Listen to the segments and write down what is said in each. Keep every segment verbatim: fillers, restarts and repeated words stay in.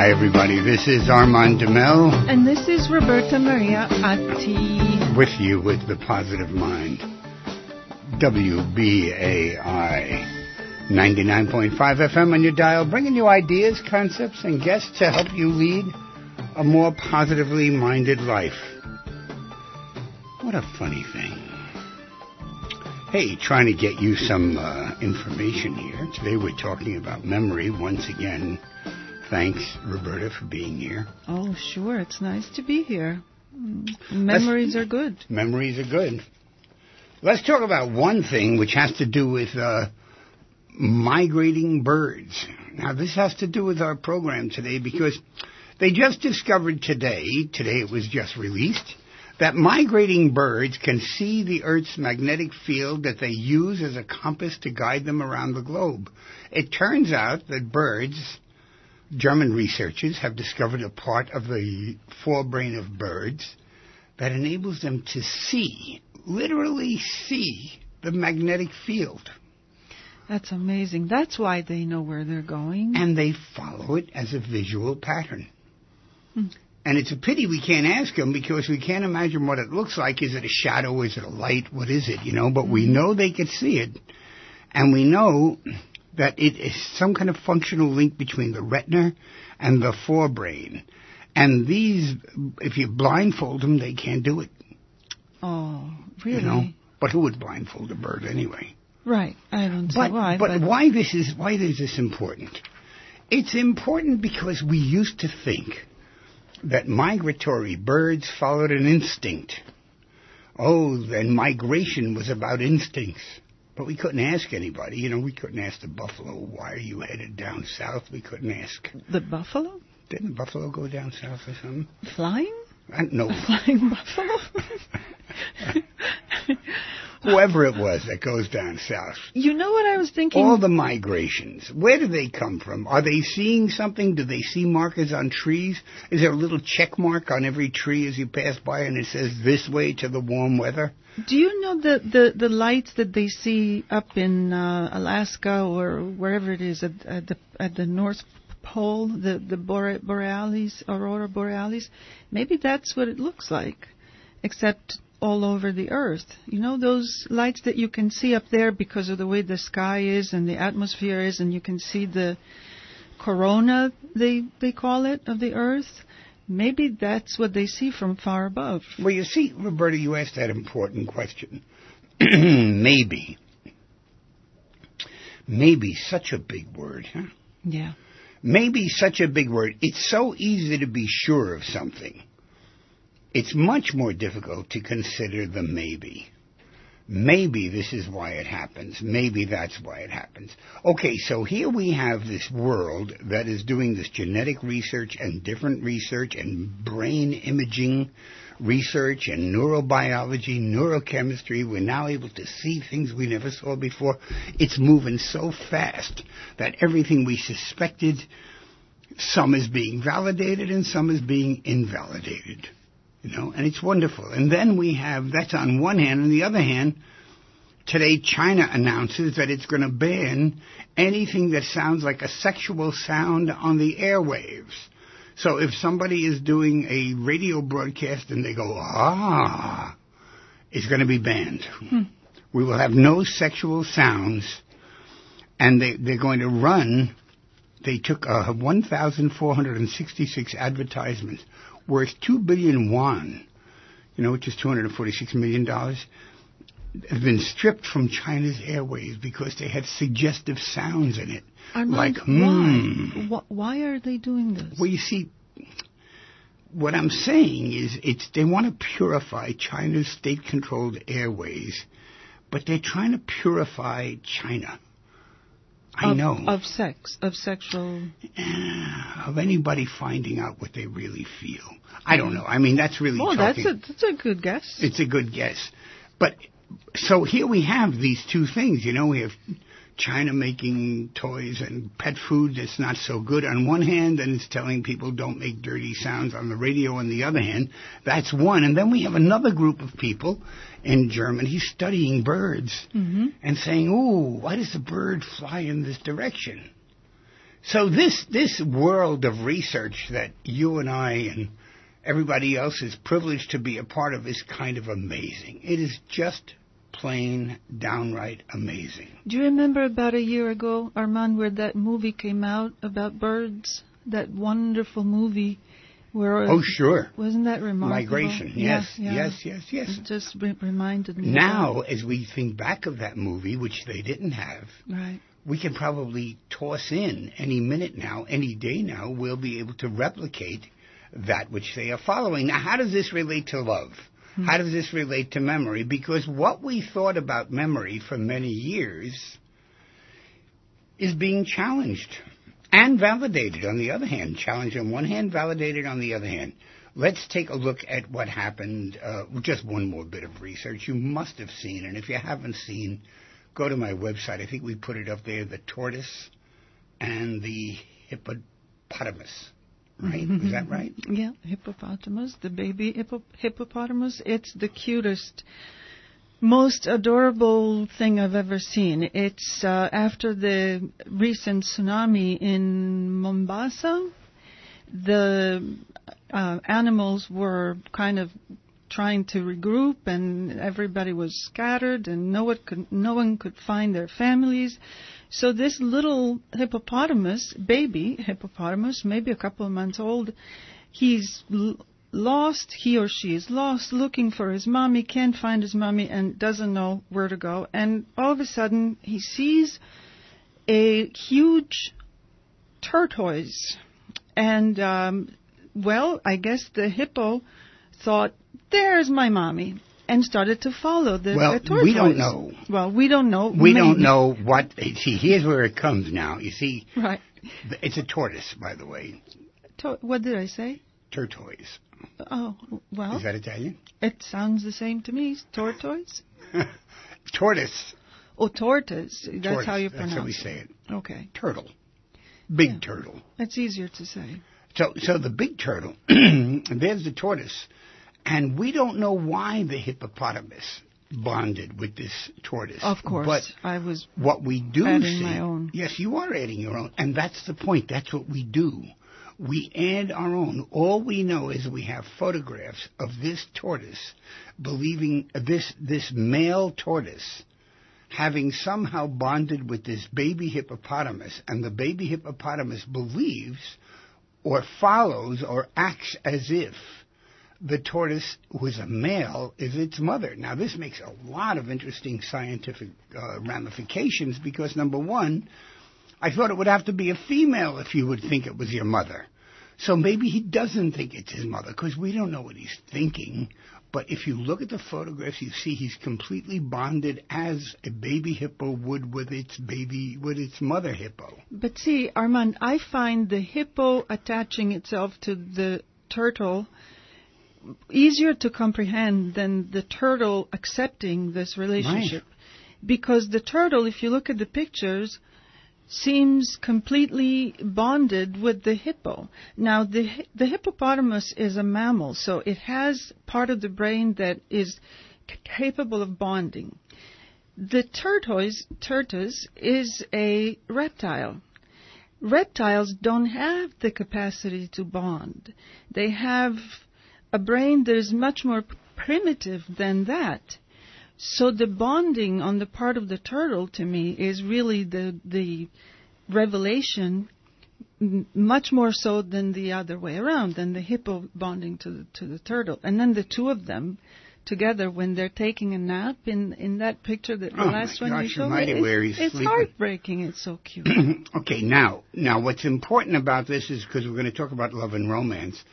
Hi, everybody. This is Armand Demel. And this is Roberta Maria Atti. With you with The Positive Mind. W B A I. ninety-nine point five F M on your dial, bringing you ideas, concepts, and guests to help you lead a more positively minded life. What a funny thing. Hey, trying to get you some uh, information here. Today we're talking about memory once again. Thanks, Roberta, for being here. Oh, sure. It's nice to be here. Memories Let's, are good. Memories are good. Let's talk about one thing which has to do with uh, migrating birds. Now, this has to do with our program today because they just discovered today, today it was just released, that migrating birds can see the Earth's magnetic field that they use as a compass to guide them around the globe. It turns out that birds... German researchers have discovered a part of the forebrain of birds that enables them to see, literally see, the magnetic field. That's amazing. That's why they know where they're going. And they follow it as a visual pattern. Hmm. And it's a pity we can't ask them because we can't imagine what it looks like. Is it a shadow? Is it a light? What is it? You know, but we know they can see it. And we know that it is some kind of functional link between the retina and the forebrain. And these, if you blindfold them, they can't do it. Oh, really? You know? But who would blindfold a bird anyway? Right. I don't see but, why. But, but why this is why is this important? It's important because we used to think that migratory birds followed an instinct. Oh, then migration was about instincts. But we couldn't ask anybody. You know, we couldn't ask the buffalo, why are you headed down south? We couldn't ask. The buffalo? Didn't the buffalo go down south or something? Flying? I don't know. A flying buffalo? Whoever it was that goes down south. You know what I was thinking? All the migrations. Where do they come from? Are they seeing something? Do they see markers on trees? Is there a little check mark on every tree as you pass by and it says this way to the warm weather? Do you know the, the, the lights that they see up in uh, Alaska or wherever it is at, at the at the North Pole, the the Bore- Borealis, Aurora Borealis? Maybe that's what it looks like, except all over the Earth. You know those lights that you can see up there because of the way the sky is and the atmosphere is, and you can see the corona, they they call it, of the Earth? Maybe that's what they see from far above. Well, you see, Roberta, you asked that important question. Maybe. Maybe, such a big word, huh? Yeah. Maybe, such a big word. It's so easy to be sure of something. It's much more difficult to consider the maybe. Maybe this is why it happens. Maybe that's why it happens. Okay, so here we have this world that is doing this genetic research and different research and brain imaging research and neurobiology, neurochemistry. We're now able to see things we never saw before. It's moving so fast that everything we suspected, some is being validated and some is being invalidated. You know, and it's wonderful. And then we have, that's on one hand. On the other hand, today China announces that it's going to ban anything that sounds like a sexual sound on the airwaves. So if somebody is doing a radio broadcast and they go, ah, it's going to be banned. Hmm. We will have no sexual sounds. And they, they're going to run, they took uh, one thousand four hundred sixty-six advertisements worth two billion won, you know, which is two hundred forty-six million dollars, have been stripped from China's airways because they had suggestive sounds in it. I like, hmm. Why? Why are they doing this? Well, you see, what I'm saying is it's they want to purify China's state-controlled airways, but they're trying to purify China. I of, know. Of sex, of sexual... Of anybody finding out what they really feel. I don't know. I mean, that's really Well, talking. that's a, that's a good guess. It's a good guess. But, so here we have these two things, you know. We have China making toys and pet food that's not so good on one hand, and it's telling people don't make dirty sounds on the radio on the other hand. That's one. And then we have another group of people in Germany studying birds mm-hmm. and saying, ooh, why does the bird fly in this direction? So this this world of research that you and I and everybody else is privileged to be a part of is kind of amazing. It is just plain, downright amazing. Do you remember about a year ago, Armand, where that movie came out about birds? That wonderful movie where... Oh, sure. Wasn't that remarkable? Migration, yes, yeah, yeah. yes, yes, yes. It just re- reminded me. Now, as we think back of that movie, which they didn't have, right. we can probably toss in any minute now, any day now, we'll be able to replicate that which they are following. Now, how does this relate to love? Hmm. How does this relate to memory? Because what we thought about memory for many years is being challenged and validated on the other hand. Challenged on one hand, validated on the other hand. Let's take a look at what happened. Uh, just one more bit of research you must have seen, and if you haven't seen, go to my website. I think we put it up there, the tortoise and the hippopotamus. Right? Is that right? Yeah, hippopotamus, the baby hippo- hippopotamus. It's the cutest, most adorable thing I've ever seen. It's uh, after the recent tsunami in Mombasa, the uh, animals were kind of trying to regroup, and everybody was scattered, and no one could, no one could find their families. So this little hippopotamus, baby hippopotamus, maybe a couple of months old, he's l- lost, he or she is lost, looking for his mommy, can't find his mommy, and doesn't know where to go. And all of a sudden, he sees a huge tortoise. And, um, well, I guess the hippo thought, there's my mommy, and started to follow the, well, the tortoise. We don't know. Well, we don't know. We Maybe. don't know what... See, here's where it comes now. You see, right. It's a tortoise, by the way. To- what did I say? Tortoise. Oh, well... Is that Italian? It sounds the same to me. Tortoise? Tortoise. Oh, tortoise. That's tortoise. how you pronounce it. That's how we say it. Okay. Turtle. Big yeah. turtle. It's easier to say. So, so the big turtle, there's the tortoise, and we don't know why the hippopotamus bonded with this tortoise. Of course, but I was what we do adding see, my own. Yes, you are adding your own, and that's the point. That's what we do. We add our own. All we know is we have photographs of this tortoise, believing uh, this this male tortoise having somehow bonded with this baby hippopotamus, and the baby hippopotamus believes or follows or acts as if the tortoise, who is a male, is its mother. Now, this makes a lot of interesting scientific uh, ramifications because, number one, I thought it would have to be a female if you would think it was your mother. So maybe he doesn't think it's his mother because we don't know what he's thinking. But if you look at the photographs, you see he's completely bonded as a baby hippo would with its baby, with its mother hippo. But see, Armand, I find the hippo attaching itself to the turtle easier to comprehend than the turtle accepting this relationship. Right. Because the turtle, if you look at the pictures, seems completely bonded with the hippo. Now, the the hippopotamus is a mammal, so it has part of the brain that is c- capable of bonding. The tortoise, tortoise is a reptile. Reptiles don't have the capacity to bond. They have a brain that is much more primitive than that. So the bonding on the part of the turtle, to me, is really the the revelation, m- much more so than the other way around, than the hippo bonding to the, to the turtle. And then the two of them together when they're taking a nap in, in that picture, the, the oh last one gosh, you showed me, it's, it's sleeping. heartbreaking. It's so cute. Okay, now, now what's important about this is, because we're going to talk about love and romance,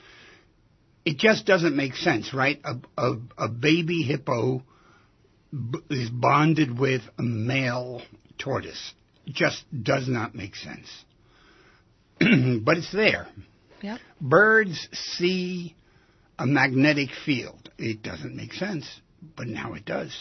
it just doesn't make sense, right? A, a, a baby hippo b- is bonded with a male tortoise. It just does not make sense. But it's there. Yep. Birds see a magnetic field. It doesn't make sense, but now it does.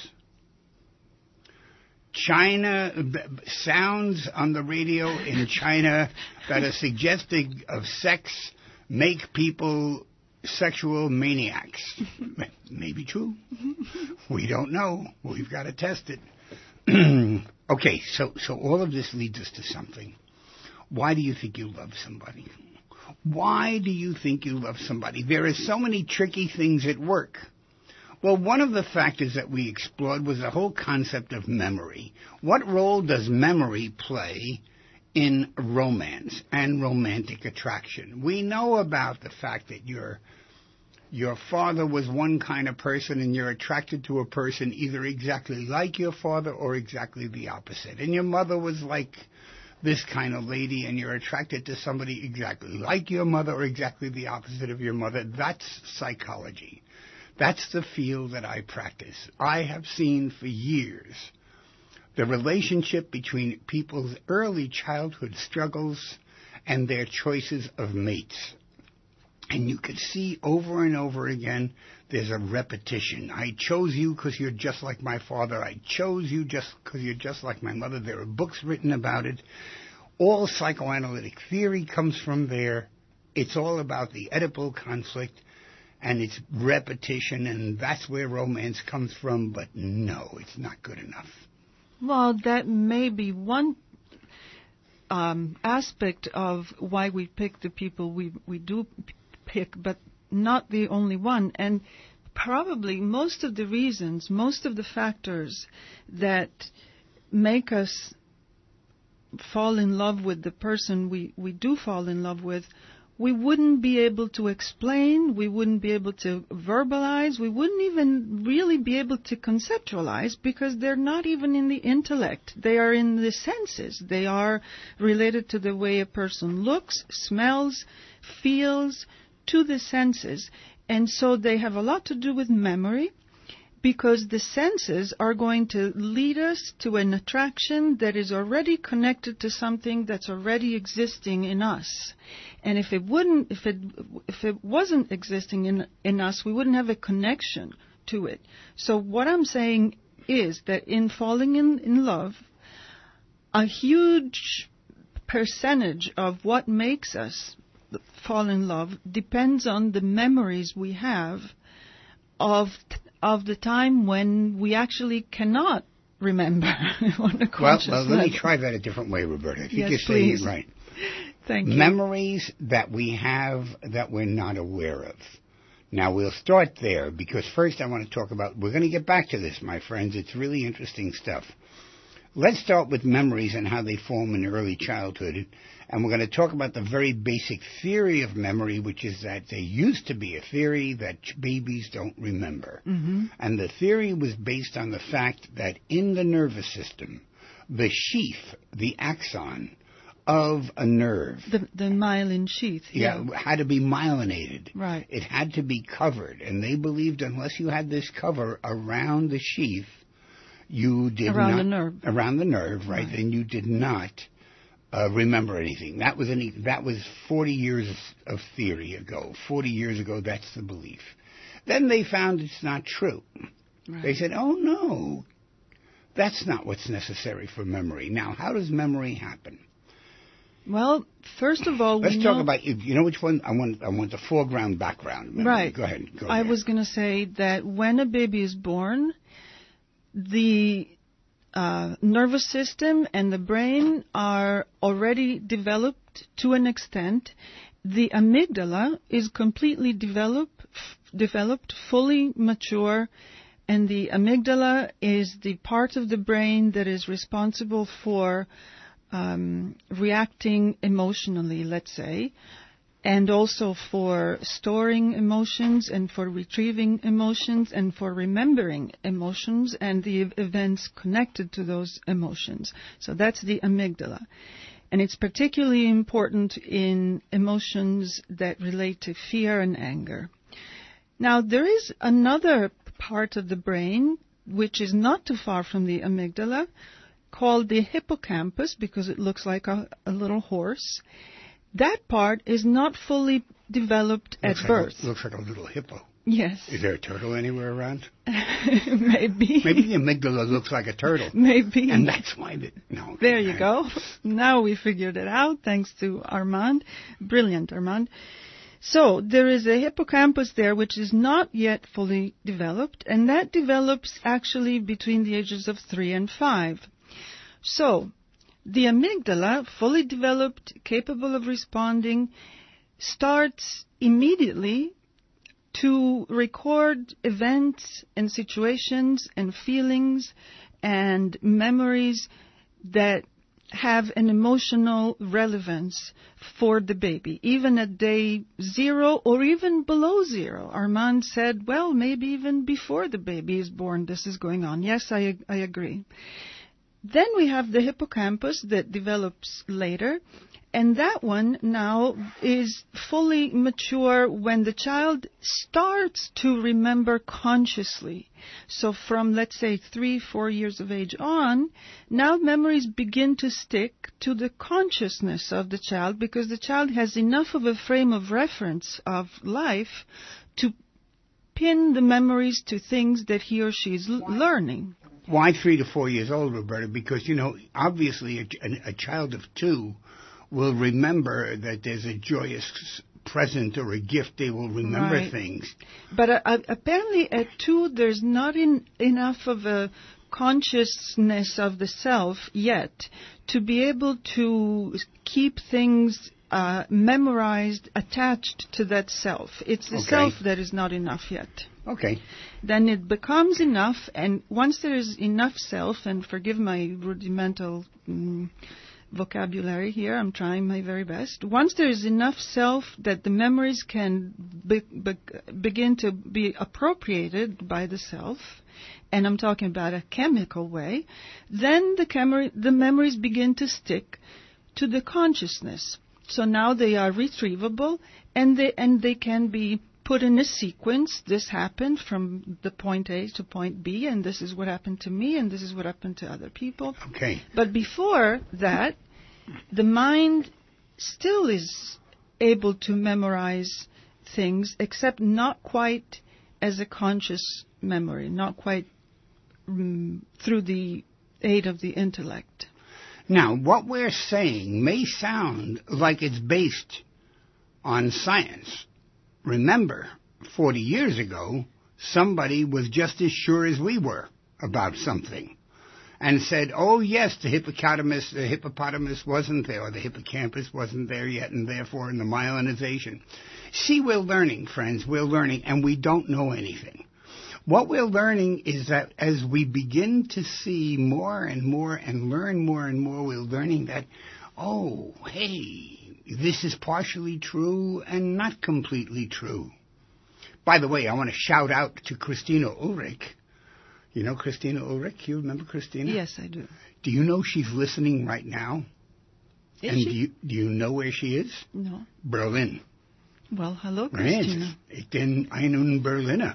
China, b- sounds on the radio in China that are suggestive of sex make people sexual maniacs. Maybe true. We don't know. We've got to test it. Okay, so, so all of this leads us to something. Why do you think you love somebody? Why do you think you love somebody? There are so many tricky things at work. Well, one of the factors that we explored was the whole concept of memory. What role does memory play in romance and romantic attraction? We know about the fact that your your father was one kind of person and you're attracted to a person either exactly like your father or exactly the opposite. And your mother was like this kind of lady and you're attracted to somebody exactly like your mother or exactly the opposite of your mother. That's psychology. That's the field that I practice. I have seen for years the relationship between people's early childhood struggles and their choices of mates. And you could see over and over again, there's a repetition. I chose you because you're just like my father. I chose you just because you're just like my mother. There are books written about it. All psychoanalytic theory comes from there. It's all about the Oedipal conflict, and it's repetition, and that's where romance comes from. But no, it's not good enough. Well, that may be one um, aspect of why we pick the people we we do pick, but not the only one. And probably most of the reasons, most of the factors that make us fall in love with the person we, we do fall in love with, we wouldn't be able to explain, we wouldn't be able to verbalize, we wouldn't even really be able to conceptualize because they're not even in the intellect. They are in the senses. They are related to the way a person looks, smells, feels, to the senses. And so they have a lot to do with memory because the senses are going to lead us to an attraction that is already connected to something that's already existing in us. And if it wouldn't, if it if it wasn't existing in in us, we wouldn't have a connection to it. So what I'm saying is that in falling in, in love, a huge percentage of what makes us fall in love depends on the memories we have of of the time when we actually cannot remember on a conscious well, well, let level. me try that a different way, Roberta. If yes, you just please. say it right. Thank you. Memories that we have that we're not aware of. Now, we'll start there because first I want to talk about, we're going to get back to this, my friends. It's really interesting stuff. Let's start with memories and how they form in early childhood. And we're going to talk about the very basic theory of memory, which is that there used to be a theory that babies don't remember. Mm-hmm. And the theory was based on the fact that in the nervous system, the sheath, the axon of a nerve, The, the myelin sheath. yeah, Yeah. had to be myelinated. Right. It had to be covered. And they believed unless you had this cover around the sheath, you did Around not... the nerve. Around the nerve, right, Right. then you did not uh, remember anything. That was any, that was forty years of theory ago. forty years ago, that's the belief. Then they found it's not true. Right. They said, oh, no, that's not what's necessary for memory. Now, how does memory happen? Well, first of all, Let's we talk know, about, you know which one? I want I want the foreground, background memory. Right. Go ahead. Go I there. was going to say that when a baby is born, the uh, nervous system and the brain are already developed to an extent. The amygdala is completely developed, f- developed, fully mature, and the amygdala is the part of the brain that is responsible for um, reacting emotionally, let's say, and also for storing emotions and for retrieving emotions and for remembering emotions and the ev- events connected to those emotions. So that's the amygdala. And it's particularly important in emotions that relate to fear and anger. Now, there is another part of the brain which is not too far from the amygdala called the hippocampus because it looks like a, a little horse. That part is not fully developed looks at like birth. A, looks like a little hippo. Yes. Is there a turtle anywhere around? Maybe. Maybe the amygdala looks like a turtle. Maybe. And that's why the, no. There you go. Now we figured it out thanks to Armand. Brilliant, Armand. So there is a hippocampus there which is not yet fully developed, and that develops actually between the ages of three and five. So the amygdala, fully developed, capable of responding, starts immediately to record events and situations and feelings and memories that have an emotional relevance for the baby, even at day zero or even below zero. Armand said, well, maybe even before the baby is born, this is going on. Yes, I, I agree. Then we have the hippocampus that develops later, and that one now is fully mature when the child starts to remember consciously. So from, let's say, three, four years of age on, now memories begin to stick to the consciousness of the child because the child has enough of a frame of reference of life to pin the memories to things that he or she is l- learning. Why three to four years old, Roberta? Because, you know, obviously a, a, a child of two will remember that there's a joyous present or a gift. They will remember right. things. But uh, apparently at two, there's not in, enough of a consciousness of the self yet to be able to keep things uh, memorized, attached to that self. It's the okay. self that is not enough yet. Okay. Then it becomes enough, and once there is enough self, and forgive my rudimental mm, vocabulary here, I'm trying my very best. Once there is enough self that the memories can be, be, begin to be appropriated by the self, and I'm talking about a chemical way, then the, camera, the memories begin to stick to the consciousness. So now they are retrievable, and they and they can be put in a sequence. This happened from the point A to point B, and this is what happened to me, and this is what happened to other people. Okay. But before that, the mind still is able to memorize things, except not quite as a conscious memory, not quite um, through the aid of the intellect. Now, what we're saying may sound like it's based on science. Remember, forty years ago, somebody was just as sure as we were about something and said, oh, yes, the hippopotamus, the hippopotamus wasn't there, or the hippocampus wasn't there yet, and therefore in the myelinization. See, we're learning, friends, we're learning, and we don't know anything. What we're learning is that as we begin to see more and more and learn more and more, we're learning that, oh, hey, this is partially true and not completely true. By the way, I want to shout out to Christina Ulrich. You know Christina Ulrich? You remember Christina? Yes, I do. Do you know she's listening right now? Is and she? do you, do you know where she is? No. Berlin. Well, hello, Christina. Right. Ich bin ein Berliner.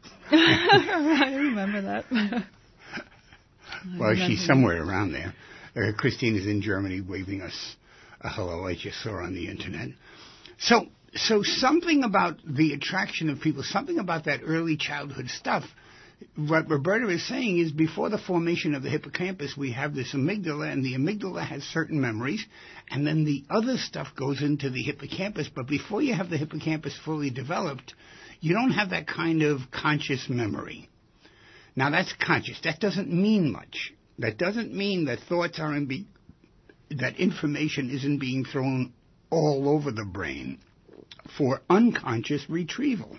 I remember that. I well, remember she's somewhere around there. Uh, Christine is in Germany waving us a hello. I just saw her on the internet. So, so something about the attraction of people, something about that early childhood stuff, what Roberta is saying is before the formation of the hippocampus, we have this amygdala, and the amygdala has certain memories, and then the other stuff goes into the hippocampus. But before you have the hippocampus fully developed, you don't have that kind of conscious memory. Now, that's conscious. That doesn't mean much. That doesn't mean that thoughts aren't being, that information isn't being thrown all over the brain for unconscious retrieval.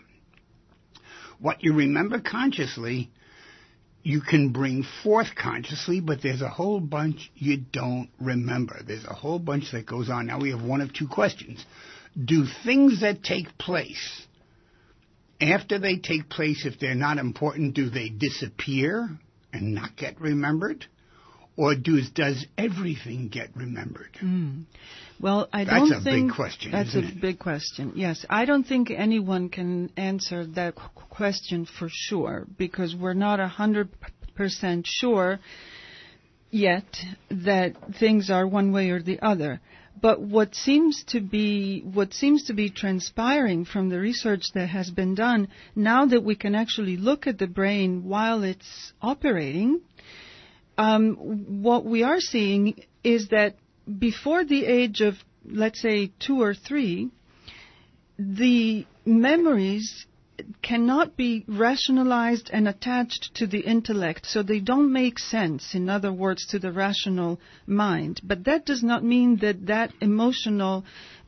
What you remember consciously, you can bring forth consciously, but there's a whole bunch you don't remember. There's a whole bunch that goes on. Now, we have one of two questions. Do things that take place, after they take place, if they're not important, do they disappear and not get remembered? Or does, does everything get remembered? Mm. Well, I don't think... That's a think... big question, That's isn't a it? big question, yes. I don't think anyone can answer that qu- question for sure, because we're not one hundred percent sure yet that things are one way or the other. But what seems to be what seems to be transpiring from the research that has been done, now that we can actually look at the brain while it's operating, um, what we are seeing is that before the age of, let's say, two or three, the memories cannot be rationalized and attached to the intellect, so they don't make sense, in other words, to the rational mind. But that does not mean that that emotional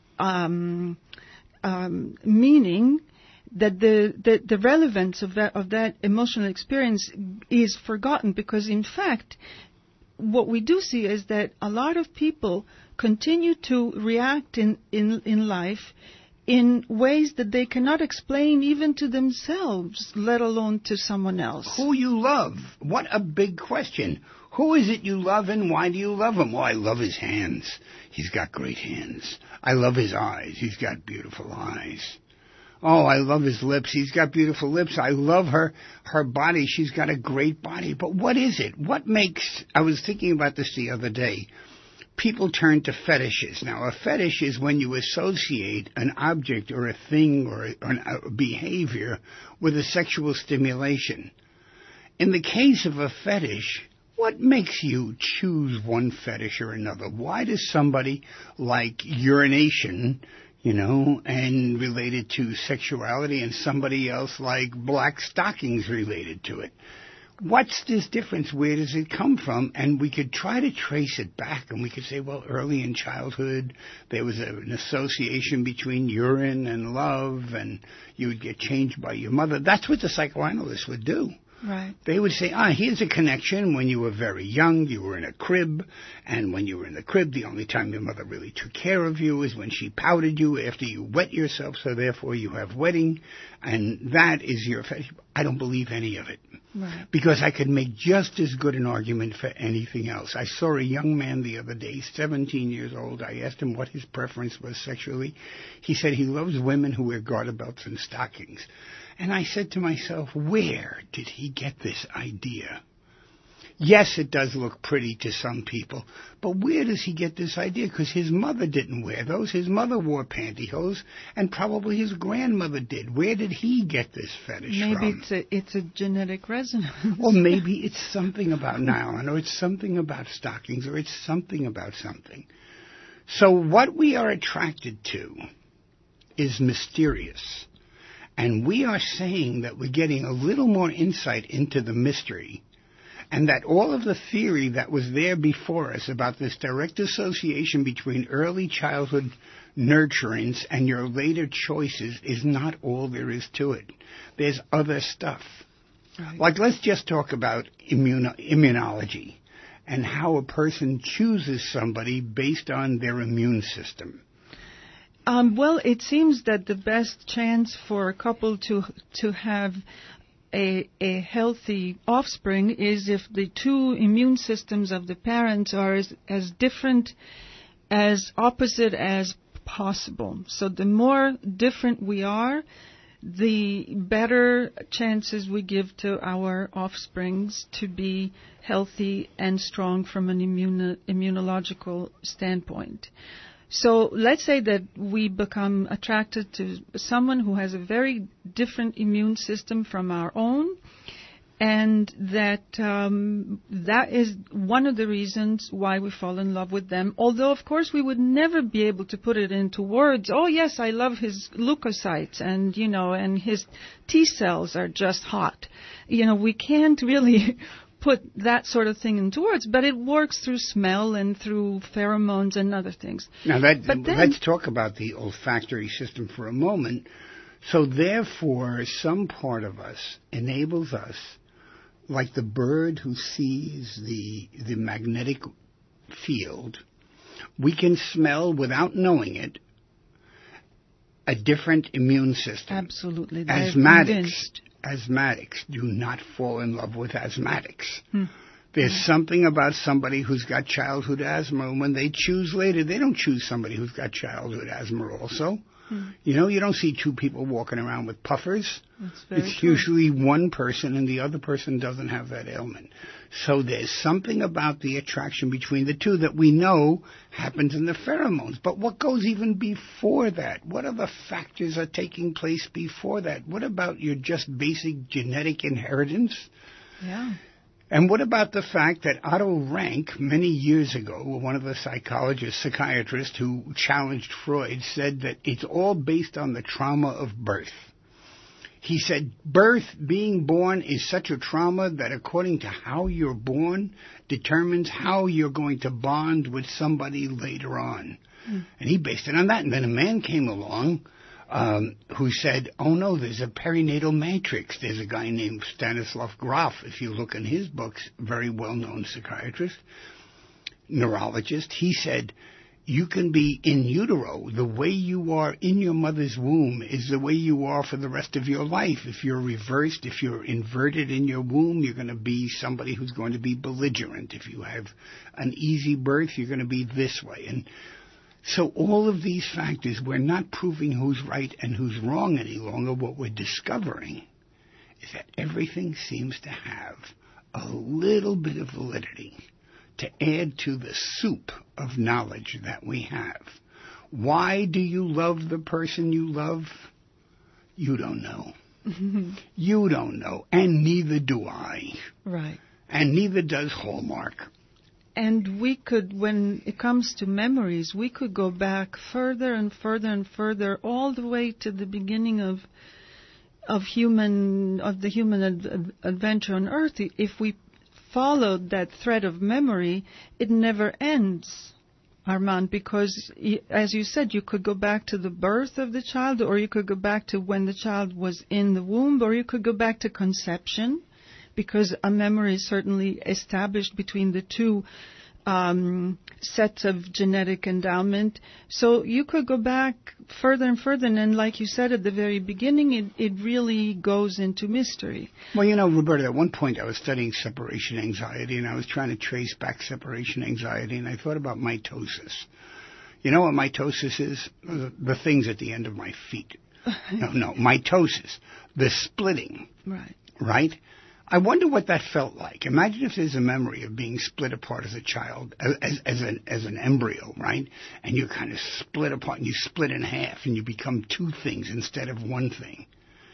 um, um, meaning, that the, the, the relevance of that, of that emotional experience is forgotten, because in fact, what we do see is that a lot of people continue to react in, in, in life in ways that they cannot explain even to themselves, let alone to someone else. Who you love? What a big question. Who is it you love, and why do you love him? Well, I love his hands. He's got great hands. I love his eyes. He's got beautiful eyes. Oh, I love his lips. He's got beautiful lips. I love her, her body. She's got a great body. But what is it? What makes... I was thinking about this the other day. People turn to fetishes. Now, a fetish is when you associate an object or a thing or a, a behavior with a sexual stimulation. In the case of a fetish, what makes you choose one fetish or another? Why does somebody like urination, you know, and related to sexuality, and somebody else like black stockings related to it? What's this difference? Where does it come from? And we could try to trace it back, and we could say, well, early in childhood, there was a, an association between urine and love, and you would get changed by your mother. That's what the psychoanalysts would do. Right. They would say, ah, here's a connection. When you were very young, you were in a crib, and when you were in the crib, the only time your mother really took care of you is when she powdered you after you wet yourself, so therefore you have wetting, and that is your fetish. I don't believe any of it. Right. Because I could make just as good an argument for anything else. I saw a young man the other day, seventeen years old. I asked him what his preference was sexually. He said he loves women who wear garter belts and stockings. And I said to myself, where did he get this idea? Yes, it does look pretty to some people, but where does he get this idea? Because his mother didn't wear those. His mother wore pantyhose, and probably his grandmother did. Where did he get this fetish maybe from? Maybe it's a, it's a genetic resonance. Or maybe it's something about nylon, or it's something about stockings, or it's something about something. So what we are attracted to is mysterious. And we are saying that we're getting a little more insight into the mystery, and that all of the theory that was there before us about this direct association between early childhood nurturance and your later choices is not all there is to it. There's other stuff. Right. Like, let's just talk about immuno- immunology and how a person chooses somebody based on their immune system. Um, well, it seems that the best chance for a couple to to have a, a healthy offspring is if the two immune systems of the parents are as, as different, as opposite as possible. So the more different we are, the better chances we give to our offsprings to be healthy and strong from an immune, immunological standpoint. So let's say that we become attracted to someone who has a very different immune system from our own, and that um, that is one of the reasons why we fall in love with them. Although, of course, we would never be able to put it into words. Oh, yes, I love his leukocytes, and you know, and his T cells are just hot. You know, we can't really put that sort of thing into words, but it works through smell and through pheromones and other things. Now, that, but then, let's talk about the olfactory system for a moment. So, therefore, some part of us enables us, like the bird who sees the the magnetic field, we can smell, without knowing it, a different immune system. Absolutely. Asthmatics. Asthmatics do not fall in love with asthmatics. Hmm. There's hmm. something about somebody who's got childhood asthma, and when they choose later, they don't choose somebody who's got childhood asthma also. Hmm. You know, you don't see two people walking around with puffers. That's very it's true. Usually one person, and the other person doesn't have that ailment. So there's something about the attraction between the two that we know happens in the pheromones. But what goes even before that? What other factors are taking place before that? What about your just basic genetic inheritance? Yeah. And what about the fact that Otto Rank, many years ago, one of the psychologists, psychiatrists who challenged Freud, said that it's all based on the trauma of birth. He said, birth, being born, is such a trauma that according to how you're born determines how you're going to bond with somebody later on. Mm. And he based it on that. And then a man came along um, who said, oh, no, there's a perinatal matrix. There's a guy named Stanislav Grof, if you look in his books, very well-known psychiatrist, neurologist. He said, you can be in utero. The way you are in your mother's womb is the way you are for the rest of your life. If you're reversed, if you're inverted in your womb, you're going to be somebody who's going to be belligerent. If you have an easy birth, you're going to be this way. And so all of these factors, we're not proving who's right and who's wrong any longer. What we're discovering is that everything seems to have a little bit of validity to add to the soup of knowledge that we have. Why do you love the person you love? You don't know. You don't know, and neither do I. Right. And neither does Hallmark. And we could, when it comes to memories, we could go back further and further and further, all the way to the beginning of of human of the human ad- adventure on Earth. If we followed that thread of memory, it never ends, Armand, because, as you said, you could go back to the birth of the child, or you could go back to when the child was in the womb, or you could go back to conception, because a memory is certainly established between the two um, sets of genetic endowment. So you could go back further and further, and then, like you said at the very beginning, it, it really goes into mystery. Well, you know, Roberta, at one point I was studying separation anxiety, and I was trying to trace back separation anxiety, and I thought about mitosis. You know what mitosis is? The, the things at the end of my feet. No, no, mitosis. The splitting. Right. Right? I wonder what that felt like. Imagine if there's a memory of being split apart as a child, as, as, an, as an embryo, right? And you kind of split apart, and you split in half, and you become two things instead of one thing.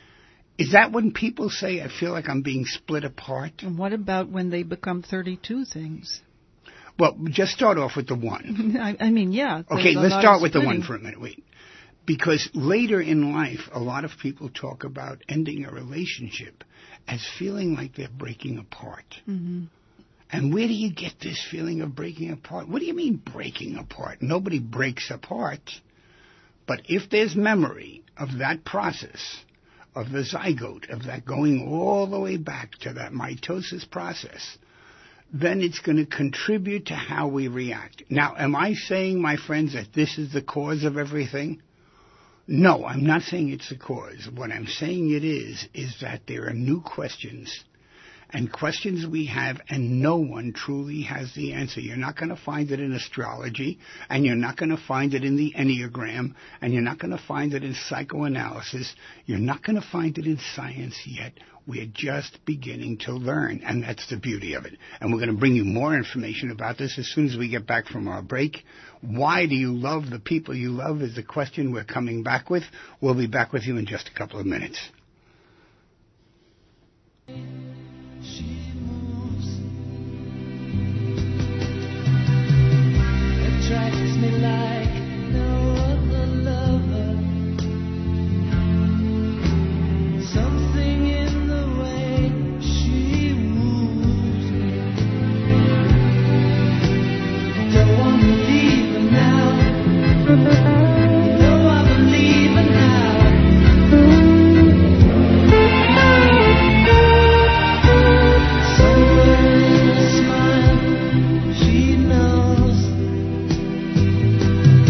Is that when people say, I feel like I'm being split apart? And what about when they become thirty-two things? Well, just start off with the one. I, I mean, yeah. Okay, let's start with the one for a minute. Wait. Because later in life, a lot of people talk about ending a relationship as feeling like they're breaking apart. Mm-hmm. And where do you get this feeling of breaking apart? What do you mean breaking apart? Nobody breaks apart. But if there's memory of that process, of the zygote, of that going all the way back to that mitosis process, then it's going to contribute to how we react. Now, am I saying, my friends, that this is the cause of everything? No, I'm not saying it's the cause. What I'm saying it is, is that there are new questions, and questions we have, and no one truly has the answer. You're not going to find it in astrology, and you're not going to find it in the Enneagram, and you're not going to find it in psychoanalysis. You're not going to find it in science yet. We're just beginning to learn, and that's the beauty of it. And we're going to bring you more information about this as soon as we get back from our break. Why do you love the people you love is the question we're coming back with. We'll be back with you in just a couple of minutes. She moves, attracts me like no other lover. Something in the way she moves me. Don't want to leave her now. No, I believe her now. Somewhere in a smile, she knows.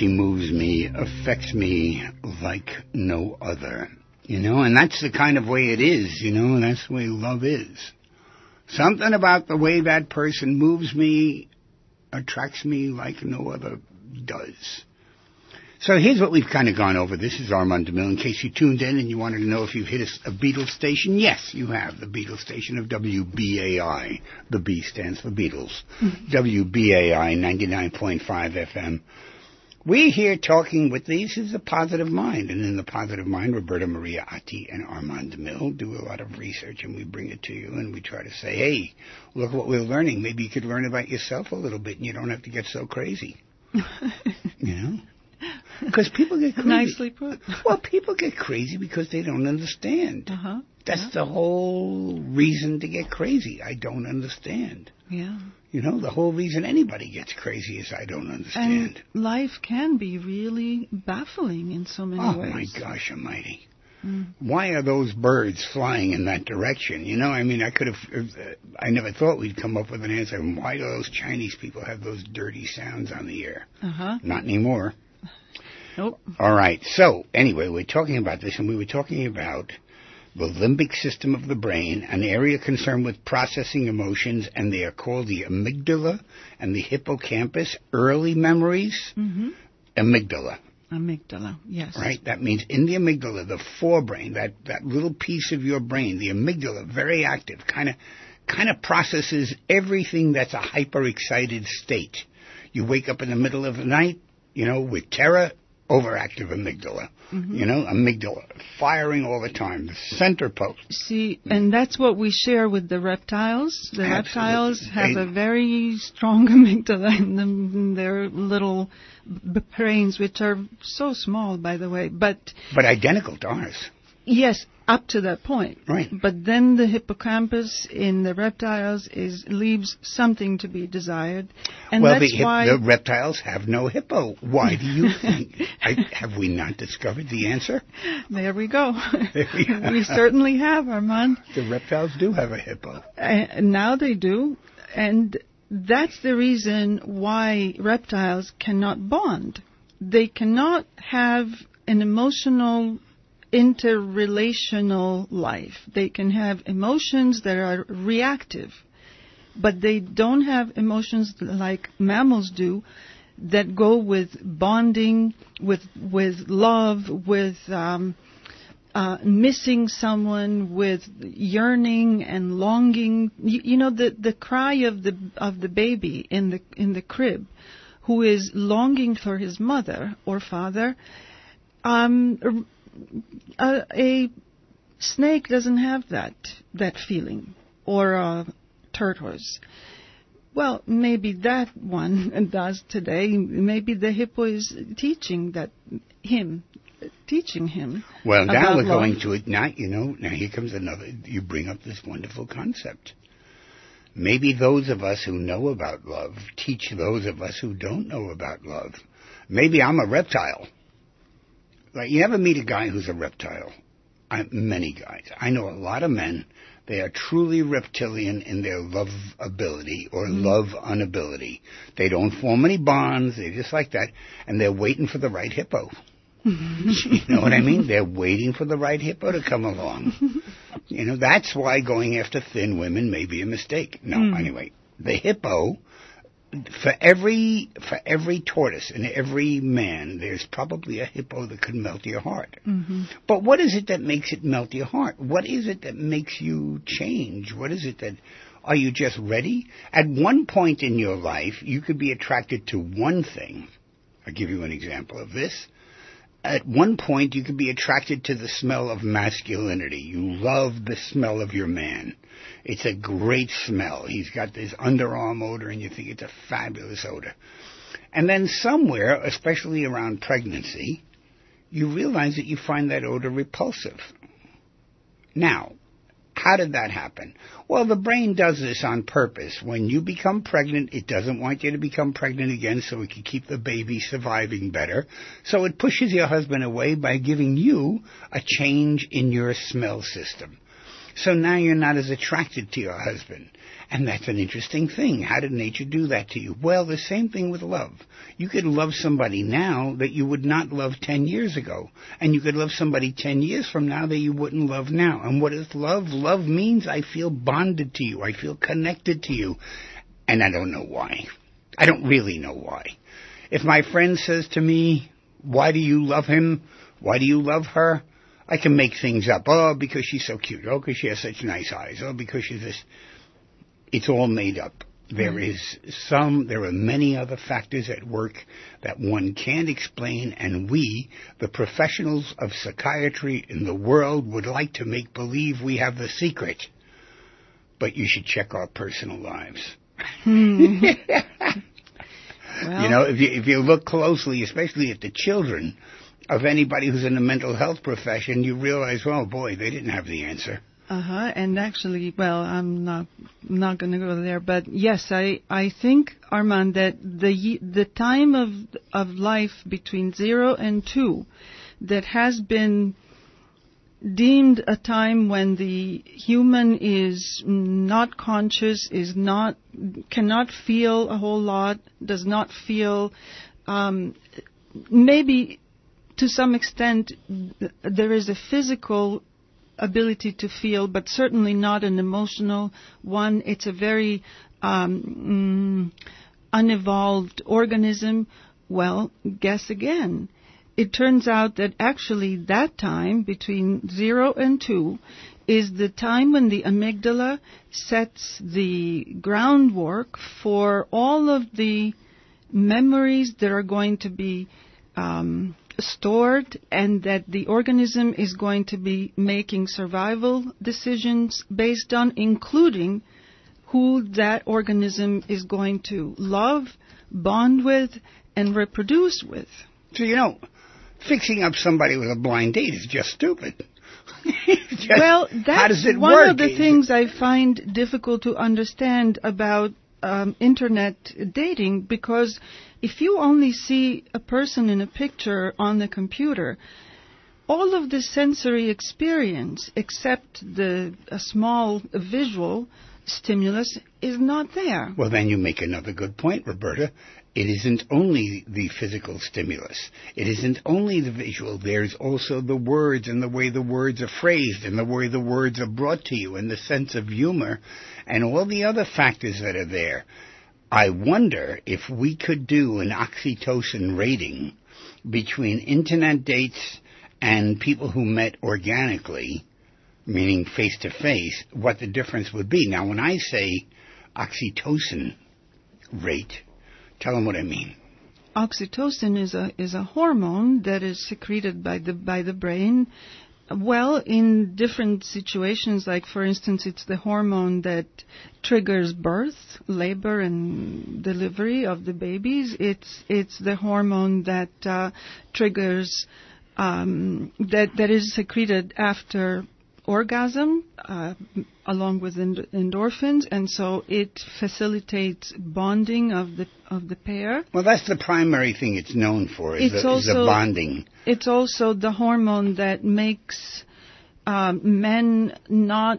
she moves me, affects me like no other. You know, and that's the kind of way it is, you know, and that's the way love is. Something about the way that person moves me attracts me like no other does. So here's what we've kind of gone over. This is Armand DeMille. In case you tuned in and you wanted to know if you've hit a, a Beatles station, yes, you have. The Beatles station of W B A I. The B stands for Beatles. W B A I ninety-nine point five F M. We're here talking with these is the Positive Mind. And in the Positive Mind, Roberta Maria Atti and Armand DeMille do a lot of research, and we bring it to you, and we try to say, hey, look what we're learning. Maybe you could learn about yourself a little bit, and you don't have to get so crazy. You know? Because people get crazy. Nicely put. Well, people get crazy because they don't understand. Uh-huh. That's yeah. the whole reason to get crazy. I don't understand. Yeah. You know, the whole reason anybody gets crazy is I don't understand. And life can be really baffling in so many oh, ways. Oh, my gosh almighty. Mm. Why are those birds flying in that direction? You know, I mean, I could have, uh, I never thought we'd come up with an answer. Why do those Chinese people have those dirty sounds on the air? Uh-huh. Not anymore. Nope. All right. So, anyway, we're talking about this, and we were talking about the limbic system of the brain, an area concerned with processing emotions, and they are called the amygdala and the hippocampus. Early memories, mm-hmm. amygdala. Amygdala, yes. Right? That means in the amygdala, the forebrain, that, that little piece of your brain, the amygdala, very active, kind of kind of processes everything that's a hyper-excited state. You wake up in the middle of the night, you know, with terror, overactive amygdala. Mm-hmm. You know, amygdala, firing all the time, the center post. See, and that's what we share with the reptiles. The Absolutely. reptiles have they, a very strong amygdala in, them, in their little b- brains, which are so small, by the way. But but identical to ours. Yes, up to that point. Right. But then the hippocampus in the reptiles is leaves something to be desired, and well, that's the, hip, why the reptiles have no hippo. Why do you think? I, have we not discovered the answer? There we go. There we, we certainly have, Armand. The reptiles do have a hippo. Uh, now they do, and that's the reason why reptiles cannot bond. They cannot have an emotional interrelational life. They can have emotions that are reactive, but they don't have emotions like mammals do that go with bonding, with with love, with um, uh, missing someone, with yearning and longing. You, you know, the the cry of the of the baby in the in the crib, who is longing for his mother or father. Um, A, a snake doesn't have that that feeling, or a tortoise. Well, maybe that one does today. Maybe the hippo is teaching that him, teaching him. Well, now about we're love. going to it. Now you know. Now here comes another. You bring up this wonderful concept. Maybe those of us who know about love teach those of us who don't know about love. Maybe I'm a reptile. Like, you ever meet a guy who's a reptile? I, many guys. I know a lot of men. They are truly reptilian in their love ability or mm. love unability. They don't form any bonds. They're just like that. And they're waiting for the right hippo. You know what I mean? They're waiting for the right hippo to come along. You know, that's why going after thin women may be a mistake. No, mm. anyway, the hippo... For every for every tortoise and every man, there's probably a hippo that could melt your heart. Mm-hmm. But what is it that makes it melt your heart? What is it that makes you change? What is it that... Are you just ready? At one point in your life, you could be attracted to one thing. I'll give you an example of this. At one point, you could be attracted to the smell of masculinity. You love the smell of your man. It's a great smell. He's got this underarm odor, and you think it's a fabulous odor. And then somewhere, especially around pregnancy, you realize that you find that odor repulsive. Now, how did that happen? Well, the brain does this on purpose. When you become pregnant, it doesn't want you to become pregnant again so it can keep the baby surviving better. So it pushes your husband away by giving you a change in your smell system. So now you're not as attracted to your husband. And that's an interesting thing. How did nature do that to you? Well, the same thing with love. You could love somebody now that you would not love ten years ago. And you could love somebody ten years from now that you wouldn't love now. And what is love? Love means I feel bonded to you. I feel connected to you. And I don't know why. I don't really know why. If my friend says to me, why do you love him? Why do you love her? I can make things up. Oh, because she's so cute. Oh, because she has such nice eyes. Oh, because she's this. It's all made up. There mm. is some, there are many other factors at work that one can't explain, and we, the professionals of psychiatry in the world, would like to make believe we have the secret. But you should check our personal lives. Hmm. Well, you know, if you if you look closely, especially at the children of anybody who's in the mental health profession, you realize, oh boy, they didn't have the answer. Uh-huh. And actually, well, I'm not not going to go there, but yes, I I think, Armand, that the the time of of life between zero and two that has been deemed a time when the human is not conscious, is not cannot feel a whole lot, does not feel, um, maybe to some extent there is a physical ability to feel, but certainly not an emotional one. It's a very um, mm, unevolved organism. Well, guess again. It turns out that actually that time between zero and two is the time when the amygdala sets the groundwork for all of the memories that are going to be um, stored, and that the organism is going to be making survival decisions based on, including who that organism is going to love, bond with, and reproduce with. So, you know, fixing up somebody with a blind date is just stupid. just, well, that's how does it one work? of the things I find difficult to understand about um, internet dating, because if you only see a person in a picture on the computer, all of the sensory experience, except the a small visual stimulus, is not there. Well, then you make another good point, Roberta. It isn't only the physical stimulus. It isn't only the visual. There's also the words and the way the words are phrased and the way the words are brought to you and the sense of humor and all the other factors that are there. I wonder if we could do an oxytocin rating between internet dates and people who met organically, meaning face-to-face, what the difference would be. Now, when I say oxytocin rate, tell them what I mean. Oxytocin is a is a hormone that is secreted by the by the brain. Well, in different situations, like for instance, it's the hormone that triggers birth, labor, and delivery of the babies. It's it's the hormone that uh, triggers um, that that is secreted after orgasm, uh, along with end- endorphins, and so it facilitates bonding of the of the pair. Well, that's the primary thing it's known for, is, It's the, is the also- bonding. It's also the hormone that makes um, men not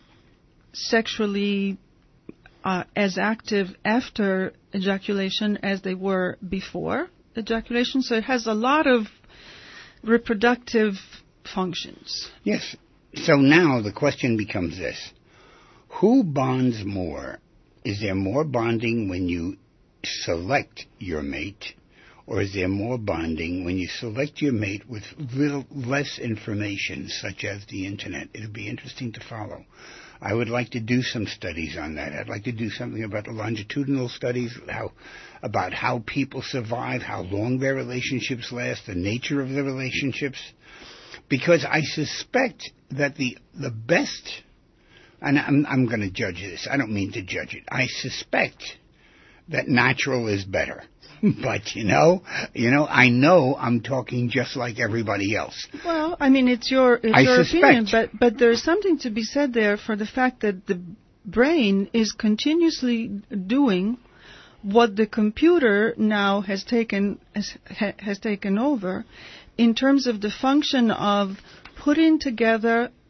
sexually uh, as active after ejaculation as they were before ejaculation. So it has a lot of reproductive functions. Yes. So now the question becomes this. Who bonds more? Is there more bonding when you select your mate, or is there more bonding when you select your mate with little less information, such as the internet? It'll be interesting to follow. I would like to do some studies on that. I'd like to do something about the longitudinal studies, how about how people survive, how long their relationships last, the nature of the relationships. Because I suspect that the the best, and I'm, I'm going to judge this. I don't mean to judge it. I suspect that natural is better. But, you know, you know, I know I'm talking just like everybody else. Well, I mean, it's your it's I your suspect. opinion, but but there's something to be said there for the fact that the brain is continuously doing what the computer now has taken has, has taken over in terms of the function of putting together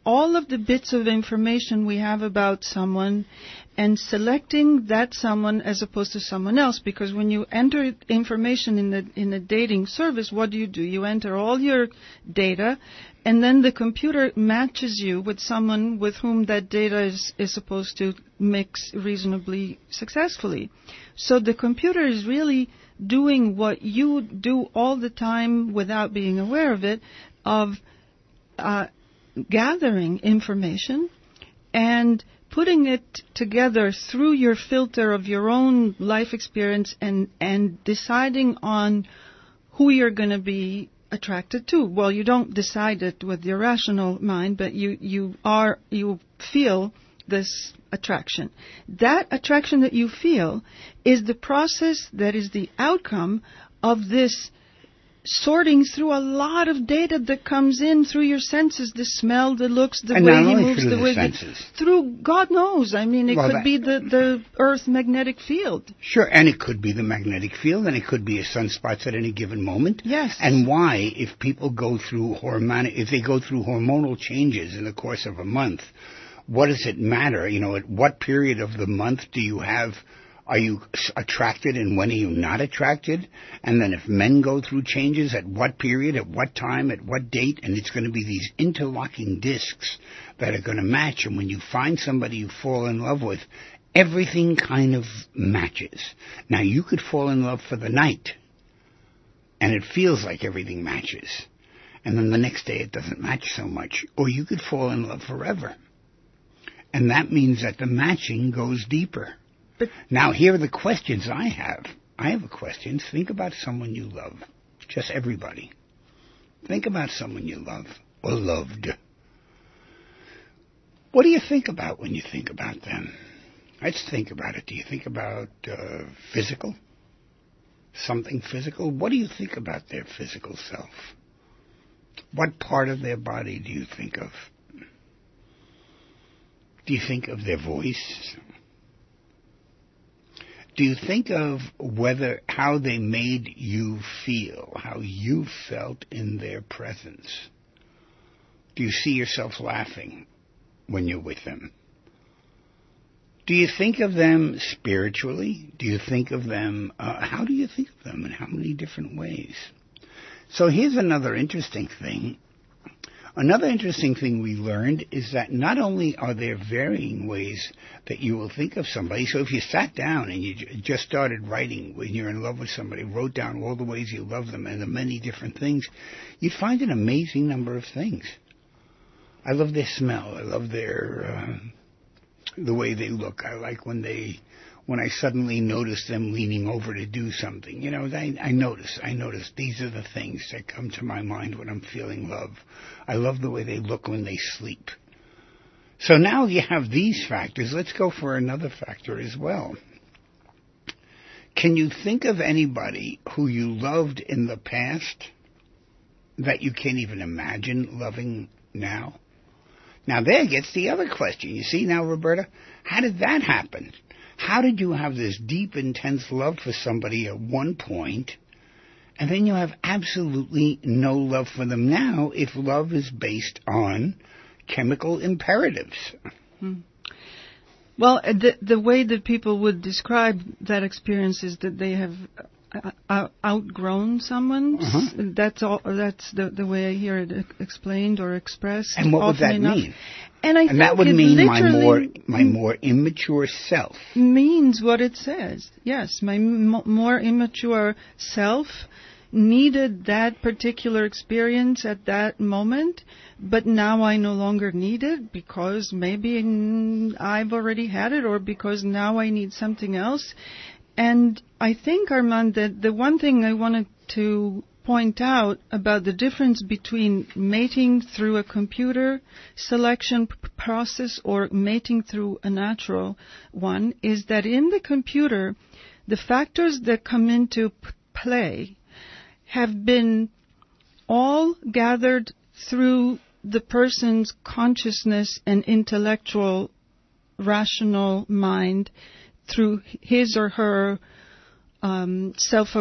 all of the bits of information we have about someone and selecting that someone as opposed to someone else. Because when you enter information in the in a dating service, what do you do? You enter all your data, and then the computer matches you with someone with whom that data is, is supposed to mix reasonably successfully. So the computer is really doing what you do all the time without being aware of it, of uh, gathering information and putting it together through your filter of your own life experience and, and deciding on who you're going to be attracted to. Well, you don't decide it with your rational mind, but you, you are, you feel this attraction. That attraction that you feel is the process that is the outcome of this sorting through a lot of data that comes in through your senses, the smell, the looks, the and way not he only moves, through the the way senses. The, through God knows. I mean, it Well, could that- be the, the Earth magnetic field. Sure, and it could be the magnetic field, and it could be a sunspots at any given moment. Yes. And why, if people go through hormone, if they go through hormonal changes in the course of a month, what does it matter? You know, at what period of the month do you have? Are you s- attracted, and when are you not attracted? And then if men go through changes, at what period, at what time, at what date? And it's going to be these interlocking discs that are going to match. And when you find somebody you fall in love with, everything kind of matches. Now, you could fall in love for the night, and it feels like everything matches. And then the next day it doesn't match so much. Or you could fall in love forever. And that means that the matching goes deeper. But Now, here are the questions I have. I have a question. Think about someone you love. Just everybody. Think about someone you love or loved. What do you think about when you think about them? Let's think about it. Do you think about uh, physical? Something physical? What do you think about their physical self? What part of their body do you think of? Do you think of their voice? Do you think of whether how they made you feel, how you felt in their presence? Do you see yourself laughing when you're with them? Do you think of them spiritually? Do you think of them, uh, how do you think of them, in how many different ways? So here's another interesting thing. Another interesting thing we learned is that not only are there varying ways that you will think of somebody, so if you sat down and you j- just started writing when you're in love with somebody, wrote down all the ways you love them and the many different things, you'd find an amazing number of things. I love their smell. I love their, uh, the way they look. I like when they, when I suddenly notice them leaning over to do something. You know, I, I notice, I notice these are the things that come to my mind when I'm feeling love. I love the way they look when they sleep. So now you have these factors. Let's go for another factor as well. Can you think of anybody who you loved in the past that you can't even imagine loving now? Now there gets the other question. You see now, Roberta, how did that happen? How did you have this deep, intense love for somebody at one point, and then you have absolutely no love for them now if love is based on chemical imperatives? Hmm. Well, uh, the the way that people would describe that experience is that they have uh, out- outgrown someone. Uh-huh. That's all. That's the the way I hear it e- explained or expressed. And what would often that enough. mean? And I And think that would it mean my more literally my more immature self. means what it says. Yes, my m- more immature self needed that particular experience at that moment, but now I no longer need it because maybe mm, I've already had it, or because now I need something else. And I think, Armand, that the one thing I wanted to point out about the difference between mating through a computer selection p- process or mating through a natural one is that in the computer, the factors that come into p- play have been all gathered through the person's consciousness and intellectual, rational mind through his or her um,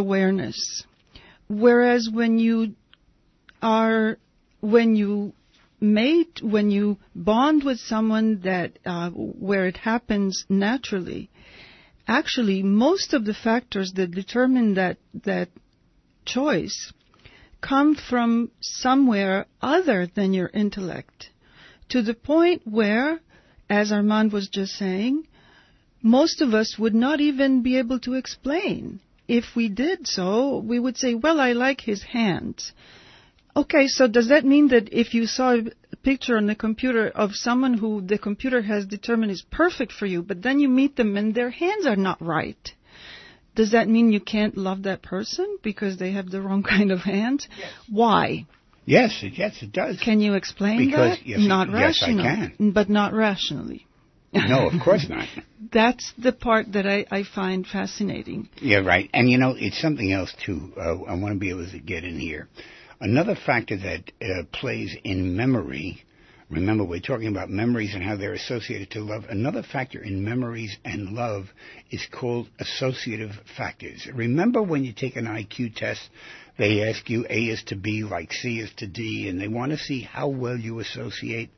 self-awareness. Whereas when you are, when you mate, when you bond with someone that uh, where it happens naturally, actually most of the factors that determine that that choice come from somewhere other than your intellect, to the point where, as Armand was just saying, most of us would not even be able to explain. If we did so, we would say, well, I like his hands. Okay, so does that mean that if you saw a picture on the computer of someone who the computer has determined is perfect for you, but then you meet them and their hands are not right, does that mean you can't love that person because they have the wrong kind of hands? Yes. Why? Yes, it, yes, it does. Can you explain because, that? Yes, not yes, rational, I can. but not rationally. No, of course not. That's the part that I, I find fascinating. Yeah, right. And, you know, it's something else, too. Uh, I want to be able to get in here. Another factor that uh, plays in memory, remember, we're talking about memories and how they're associated to love. Another factor in memories and love is called associative factors. Remember when you take an I Q test, they ask you A is to B like C is to D, and they want to see how well you associate?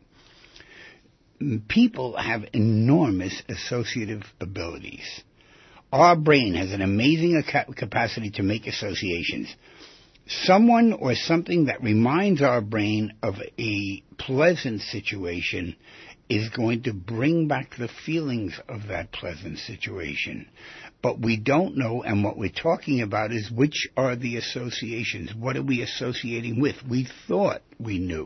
People have enormous associative abilities. Our brain has an amazing capacity to make associations. Someone or something that reminds our brain of a pleasant situation is going to bring back the feelings of that pleasant situation. But we don't know, and what we're talking about is which are the associations. What are we associating with? We thought we knew.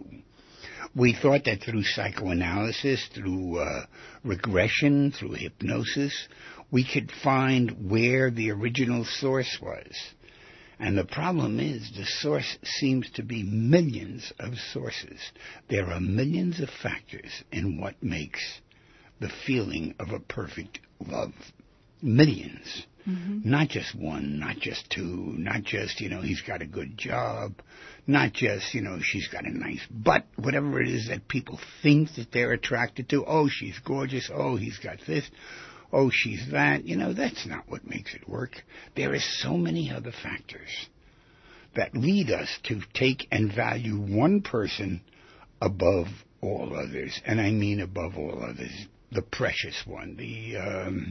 We thought that through psychoanalysis, through uh, regression, through hypnosis, we could find where the original source was. And the problem is the source seems to be millions of sources. There are millions of factors in what makes the feeling of a perfect love. Millions. Mm-hmm. Not just one, not just two, not just, you know, he's got a good job, not just, you know, she's got a nice butt, whatever it is that people think that they're attracted to. Oh, she's gorgeous. Oh, he's got this. Oh, she's that. You know, that's not what makes it work. There are so many other factors that lead us to take and value one person above all others. And I mean above all others, the precious one, the um,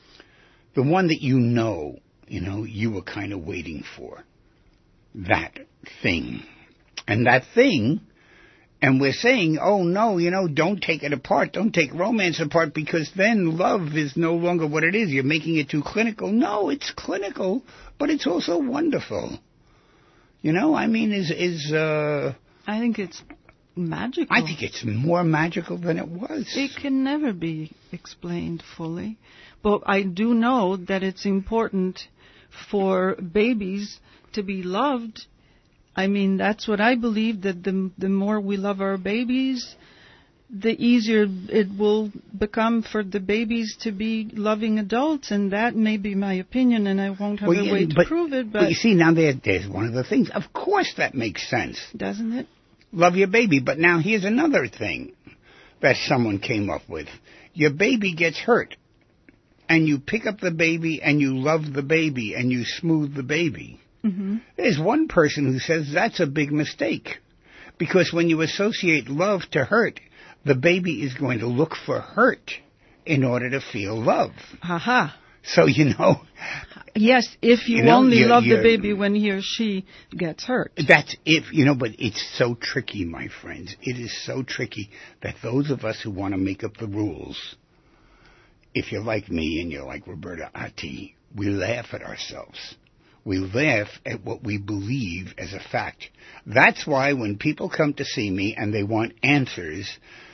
the one that you know, you know, you were kind of waiting for. That thing. And that thing... And we're saying, oh, no, you know, don't take it apart. Don't take romance apart because then love is no longer what it is. You're making it too clinical. No, it's clinical, but it's also wonderful. You know, I mean, is... is uh, I think it's magical. I think it's more magical than it was. It can never be explained fully. But I do know that it's important for babies to be loved. I mean, that's what I believe, that the the more we love our babies, the easier it will become for the babies to be loving adults. And that may be my opinion, and I won't have well, a yeah, way to but, prove it. But, but you see, now there, there's one of the things. Of course that makes sense. Doesn't it? Love your baby. But now here's another thing that someone came up with. Your baby gets hurt, and you pick up the baby, and you love the baby, and you smooth the baby. Mm-hmm. There's one person who says that's a big mistake, because when you associate love to hurt, the baby is going to look for hurt in order to feel love. Aha. So, you know... Yes, if you, you know, only you're, love you're, the baby when he or she gets hurt. That's if, you know, but it's so tricky, my friends. It is so tricky that those of us who want to make up the rules, if you're like me and you're like Roberta Atti, we laugh at ourselves. We laugh at what we believe as a fact. That's why when people come to see me and they want answers,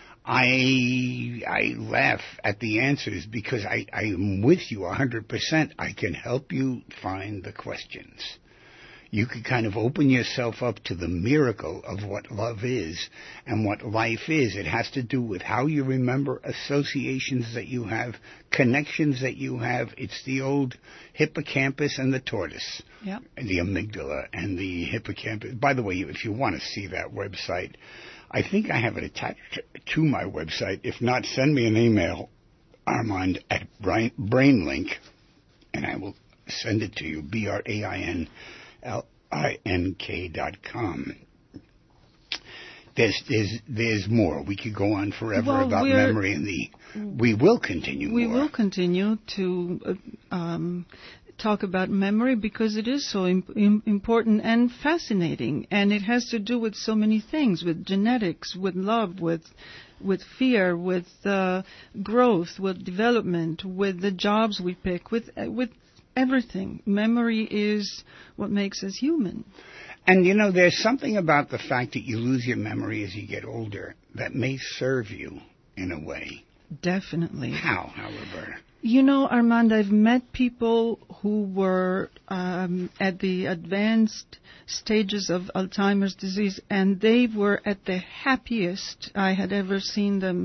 I I laugh at the answers because I, I am with you one hundred percent. I can help you find the questions. You can kind of open yourself up to the miracle of what love is and what life is. It has to do with how you remember associations that you have, connections that you have. It's the old hippocampus and the tortoise, yep. And the amygdala and the hippocampus. By the way, if you want to see that website, I think I have it attached to my website. If not, send me an email, Armand at BrainLink, and I will send it to you, B R A I N L I N K dot com. There's, there's, there's more. We could go on forever Well, about we're- memory and the. We will continue. We more. will continue to uh, um, talk about memory because it is so im- im- important and fascinating, and it has to do with so many things, with genetics, with love, with with fear, with uh, growth, with development, with the jobs we pick, with uh, with everything. Memory is what makes us human. And, you know, there's something about the fact that you lose your memory as you get older that may serve you in a way. Definitely. How, how, Roberta? You know, Armand, I've met people who were um, at the advanced stages of Alzheimer's disease, and they were at the happiest I had ever seen them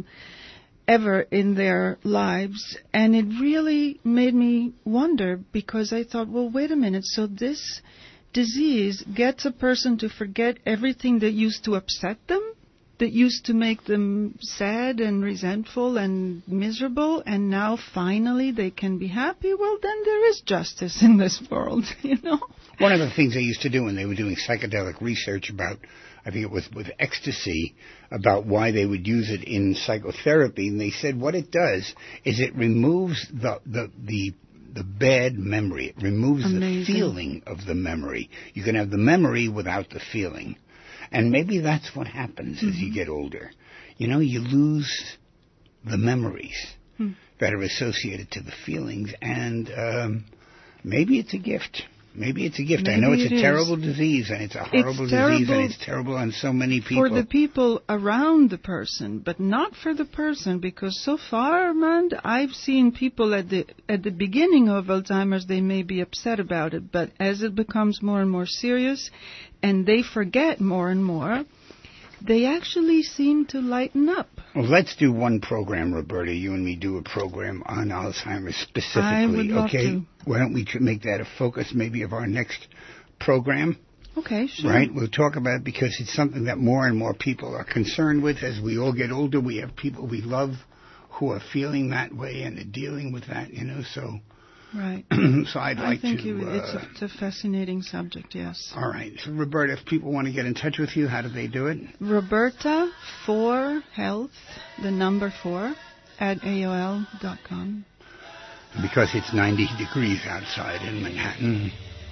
ever in their lives. And it really made me wonder because I thought, well, wait a minute, so this disease gets a person to forget everything that used to upset them, that used to make them sad and resentful and miserable, and now finally they can be happy. Well, then there is justice in this world, you know? One of the things they used to do when they were doing psychedelic research about, I think it was with ecstasy, about why they would use it in psychotherapy, and they said what it does is it removes the the the the bad memory. It removes Amazing. the feeling of the memory. You can have the memory without the feeling. And maybe that's what happens mm-hmm. as you get older. You know, you lose the memories mm. that are associated to the feelings, and um, maybe it's a gift. Maybe it's a gift. Maybe I know it's it a is. terrible disease, and it's a horrible It's disease, and terrible it's terrible on so many people. for the people around the person, but not for the person, because so far, Armand, I've seen people at the at the beginning of Alzheimer's, they may be upset about it, but as it becomes more and more serious, and they forget more and more, they actually seem to lighten up. Well, let's do one program, Roberta. You and me do a program on Alzheimer's specifically. I would love okay? to. Why don't we tr- make that a focus maybe of our next program? Okay, sure. Right? We'll talk about it because it's something that more and more people are concerned with. As we all get older, we have people we love who are feeling that way and are dealing with that, you know, so... Right. so I'd like I think to... you, it's, uh, a, it's a fascinating subject, yes. all right. So, Roberta, if people want to get in touch with you, how do they do it? Roberta for health, the number four, at A O L dot com. Because it's ninety degrees outside in Manhattan.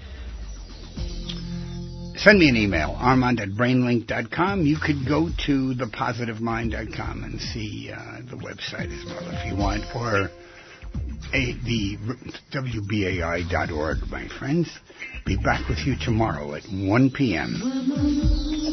Send me an email, armand at brainlink dot com. You could go to the positive mind dot com and see uh, the website as well if you want, or a, the W B A I dot org, my friends. Be back with you tomorrow at one p.m.